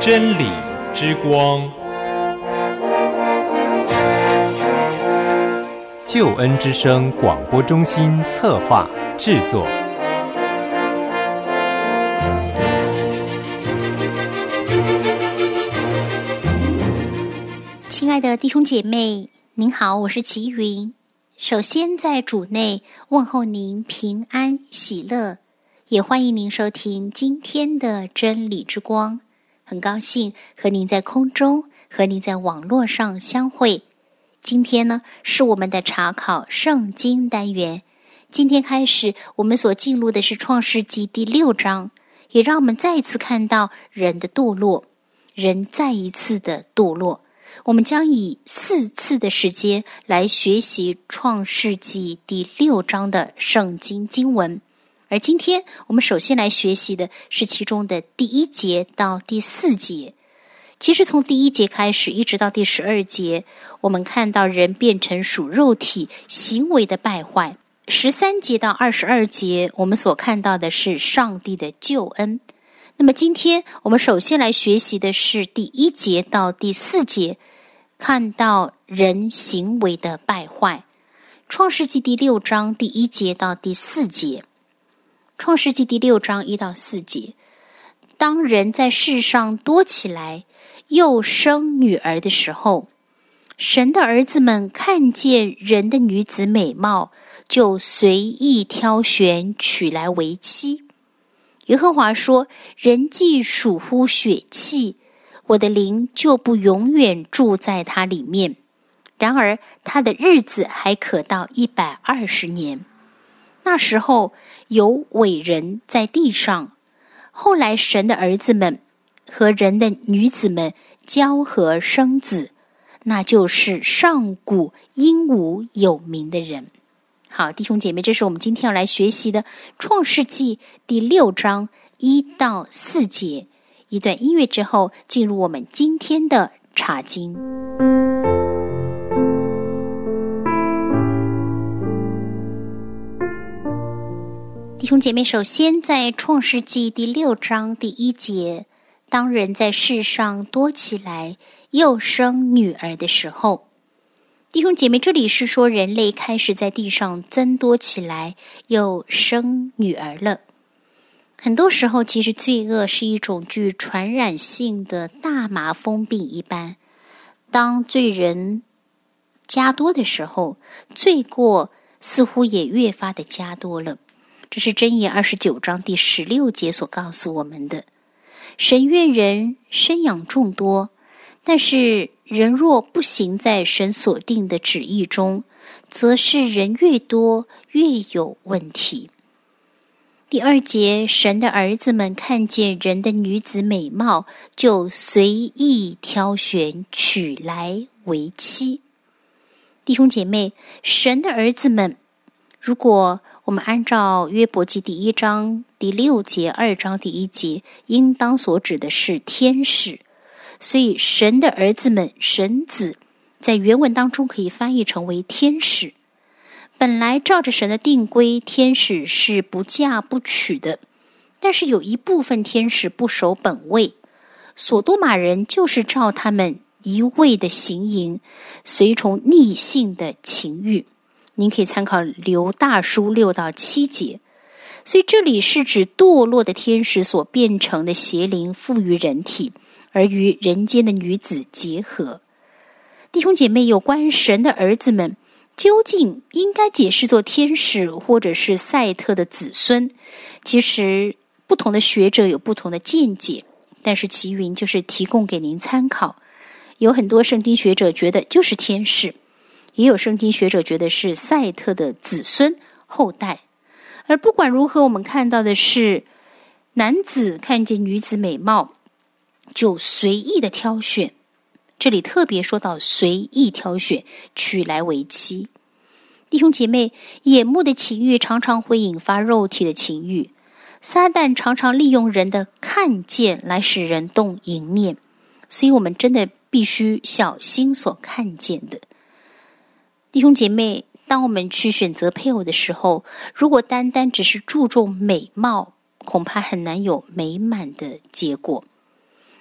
真理之光， 救恩之声广播中心策划制作。 亲爱的弟兄姐妹，您好，我是齐云。首先在主内问候您平安喜乐，也欢迎您收听今天的真理之光。很高兴和您在空中，和您在网络上相会。今天呢，是我们的查考圣经单元。今天开始，我们所进入的是创世纪第6章，也让我们再一次看到人的堕落，人再一次的堕落。我们将以4次的时间来学习创世纪第6章的圣经经文。而今天我们首先来学习的是其中的第1节到第4节。其实从第1节开始一直到第12节，我们看到人变成属肉体行为的败坏。13节到22节，我们所看到的是上帝的救恩。那么今天我们首先来学习的是第1节到第4节，看到人行为的败坏。创世纪第6章第1节到第4节。创世纪第6章1到4节，当人在世上多起来，又生女儿的时候，神的儿子们看见人的女子美貌，就随意挑选娶来为妻。耶和华说：人既属乎血气，我的灵就不永远住在他里面。然而他的日子还可到120年。那时候有伟人在地上，后来神的儿子们和人的女子们交合生子，那就是上古英武有名的人。好，弟兄姐妹，这是我们今天要来学习的创世纪第6章1到4节。一段音乐之后，进入我们今天的查经。弟兄姐妹，首先在创世纪第6章第1节，当人在世上多起来，又生女儿的时候。弟兄姐妹，这里是说人类开始在地上增多起来，又生女儿了。很多时候其实罪恶是一种具传染性的大麻风病一般，当罪人加多的时候，罪过似乎也越发的加多了。这是箴言29章第16节所告诉我们的。神愿人生养众多，但是人若不行在神所定的旨意中，则是人越多越有问题。第2节，神的儿子们看见人的女子美貌，就随意挑选娶来为妻。弟兄姐妹，神的儿子们，如果我们按照约伯记第1章第6节2章第1节，应当所指的是天使。所以神的儿子们，神子，在原文当中可以翻译成为天使。本来照着神的定规，天使是不嫁不娶的，但是有一部分天使不守本位。所多玛人就是照他们一味的行淫，随从逆性的情欲。您可以参考犹大书6到7节。所以这里是指堕落的天使所变成的邪灵附于人体，而与人间的女子结合。弟兄姐妹，有关神的儿子们究竟应该解释作天使或者是赛特的子孙，其实不同的学者有不同的见解，但是齐云就是提供给您参考。有很多圣经学者觉得就是天使，也有圣经学者觉得是赛特的子孙后代。而不管如何，我们看到的是男子看见女子美貌，就随意的挑选。这里特别说到随意挑选，娶来为妻。弟兄姐妹，眼目的情欲常常会引发肉体的情欲，撒旦常常利用人的看见来使人动淫念，所以我们真的必须小心所看见的。弟兄姐妹，当我们去选择配偶的时候，如果单单只是注重美貌，恐怕很难有美满的结果。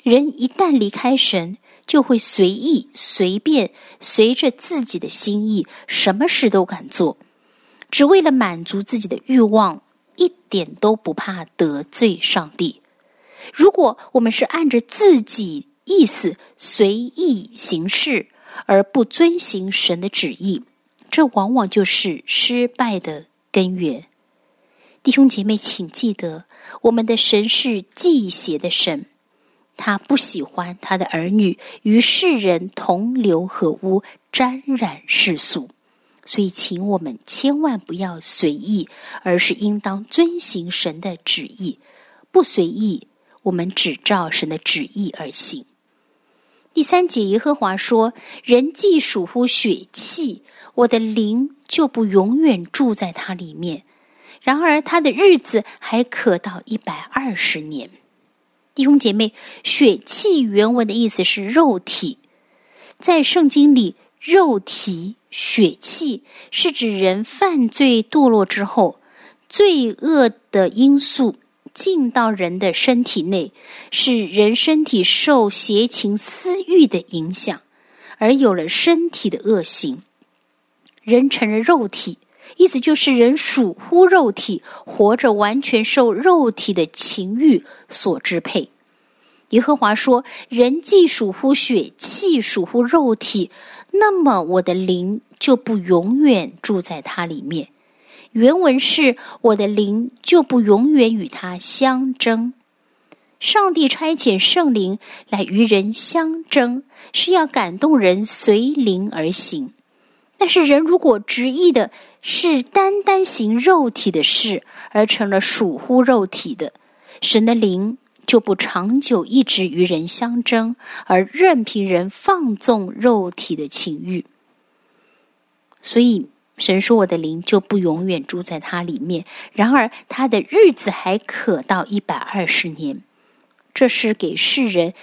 人一旦离开神，就会随意随便，随着自己的心意，什么事都敢做，只为了满足自己的欲望，一点都不怕得罪上帝。如果我们是按着自己意思随意行事，而不遵行神的旨意，这往往就是失败的根源。弟兄姐妹，请记得，我们的神是忌邪的神，他不喜欢他的儿女与世人同流合污，沾染世俗。所以请我们千万不要随意，而是应当遵行神的旨意。不随意，我们只照神的旨意而行。第3节，耶和华说，人既属乎血气，我的灵就不永远住在他里面，然而他的日子还可到120年。弟兄姐妹，血气原文的意思是肉体，在圣经里，肉体、血气是指人犯罪堕落之后，罪恶的因素进到人的身体内，使人身体受邪情私欲的影响，而有了身体的恶行。人成了肉体，意思就是人属乎肉体，活着完全受肉体的情欲所支配。耶和华说，人既属乎血气，属乎肉体，那么我的灵就不永远住在他里面。原文是，我的灵就不永远与他相争。上帝差遣圣灵来与人相争，是要感动人随灵而行。但是人如果执意的是单单行肉体的事，而成了属乎肉体的，神的灵就不长久一直与人相争，而任凭人放纵肉体的情欲。所以神说，我的灵就不永远住在他里面，然而他的日子还可到120年。这是给世人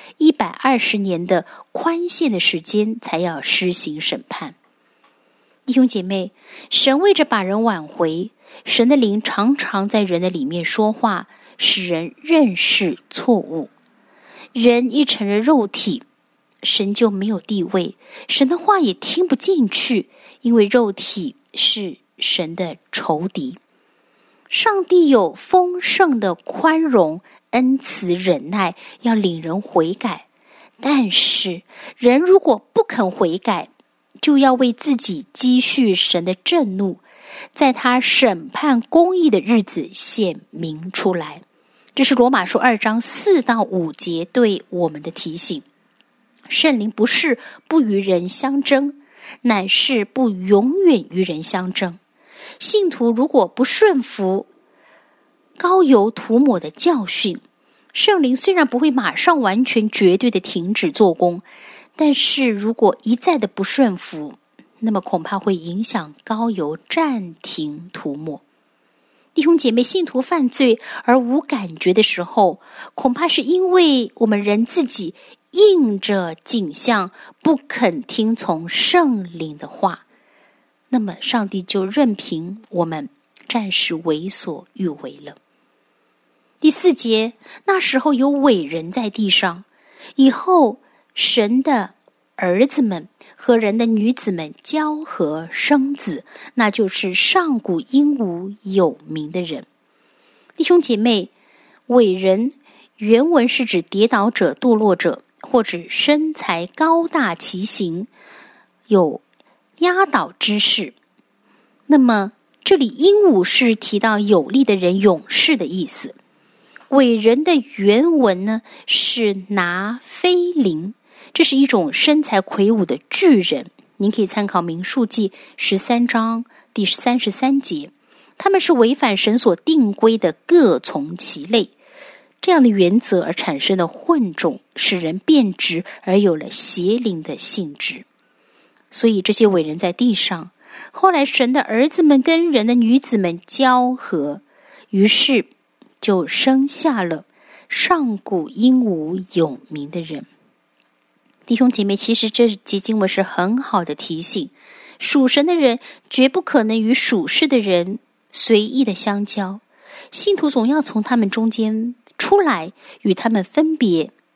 120年的宽限的时间，才要施行审判。弟兄姐妹，神为着把人挽回，神的灵常常在人的里面说话，使人认识错误。人一成了肉体，神就没有地位，神的话也听不进去，因为肉体是神的仇敌。上帝有丰盛的宽容、恩慈、忍耐，要领人悔改。但是人如果不肯悔改，就要为自己积蓄神的震怒，在他审判公义的日子显明出来。这是罗马书2章4到5节对我们的提醒。圣灵不是不与人相争，乃是不永远与人相争。信徒如果不顺服膏油涂抹的教训，圣灵虽然不会马上完全绝对的停止做工，但是如果一再的不顺服，那么恐怕会影响膏油暂停涂抹。弟兄姐妹，信徒犯罪而无感觉的时候，恐怕是因为我们人自己应着景象，不肯听从圣灵的话，那么上帝就任凭我们暂时为所欲为了。第4节，那时候有伟人在地上，以后神的儿子们和人的女子们交合生子，那就是上古英武有名的人。弟兄姐妹，伟人原文是指跌倒者、堕落者，或者身材高大奇形，有压倒之势。那么这里英武是提到有力的人、勇士的意思。伟人的原文呢是拿非林，这是一种身材魁梧的巨人，您可以参考民数记13章第33节。他们是违反神所定规的，各从其类，这样的原则而产生的混种，使人变质而有了邪灵的性质。所以这些伟人在地上，后来神的儿子们跟人的女子们交合，于是就生下了上古英武有名的人。弟兄姐妹，其实这节经文是很好的提醒，属神的人绝不可能与属世的人随意的相交，信徒总要从他们中间出来，与他们分别，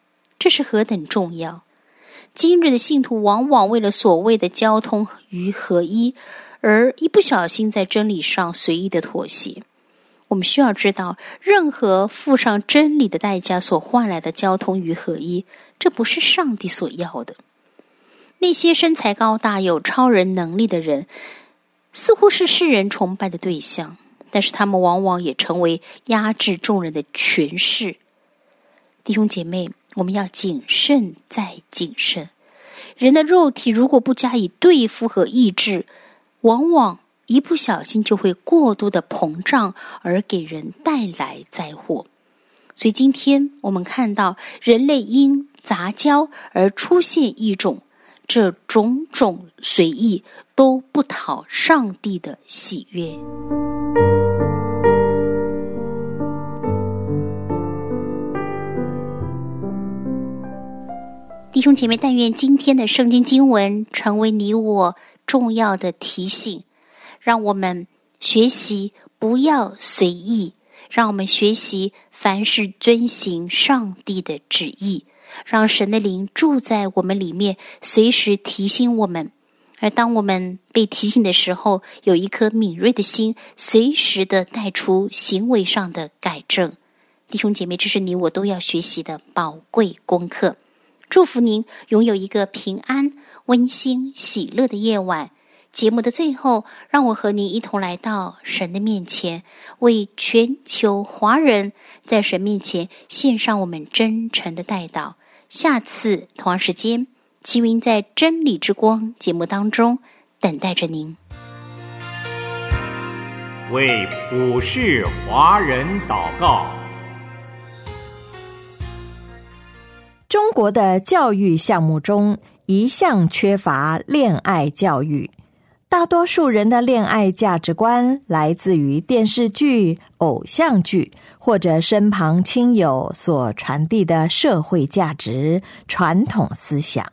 这是何等重要！今日的信徒往往为了所谓的交通与合一，而一不小心在真理上随意的妥协。我们需要知道，任何付上真理的代价所换来的交通与合一，这不是上帝所要的。那些身材高大有超人能力的人，似乎是世人崇拜的对象，但是他们往往也成为压制众人的权势。弟兄姐妹，我们要谨慎再谨慎。人的肉体如果不加以对付和抑制，往往一不小心就会过度的膨胀，而给人带来灾祸。所以今天我们看到人类因杂交而出现异种，这种种随意都不讨上帝的喜悦。弟兄姐妹，但愿今天的圣经经文成为你我重要的提醒，让我们学习不要随意，让我们学习凡事遵行上帝的旨意，让神的灵住在我们里面，随时提醒我们。而当我们被提醒的时候，有一颗敏锐的心，随时的带出行为上的改正。弟兄姐妹，这是你我都要学习的宝贵功课。祝福您拥有一个平安、温馨、喜乐的夜晚。节目的最后，让我和您一同来到神的面前，为全球华人在神面前献上我们真诚的代祷。下次同样时间，齐云在真理之光节目当中等待着您。 为普世华人祷告。 中国的教育项目中一向缺乏恋爱教育，大多数人的恋爱价值观来自于电视剧、偶像剧或者身旁亲友所传递的社会价值、传统思想。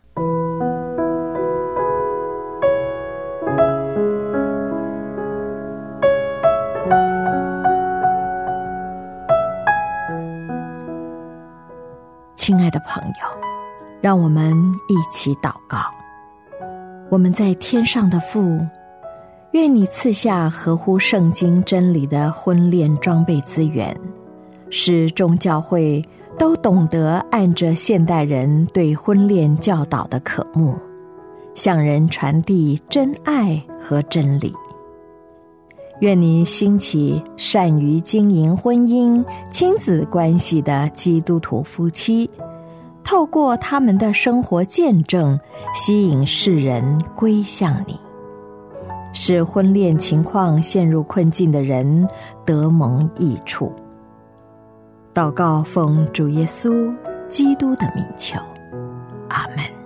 亲爱的朋友，让我们一起祷告。我们在天上的父，愿你赐下合乎圣经真理的婚恋装备资源，使众教会都懂得按着现代人对婚恋教导的渴慕，向人传递真爱和真理。愿你兴起善于经营婚姻、亲子关系的基督徒夫妻，透过他们的生活见证，吸引世人归向你，使婚恋情况陷入困境的人得蒙益处。祷告奉主耶稣基督的名求，阿们。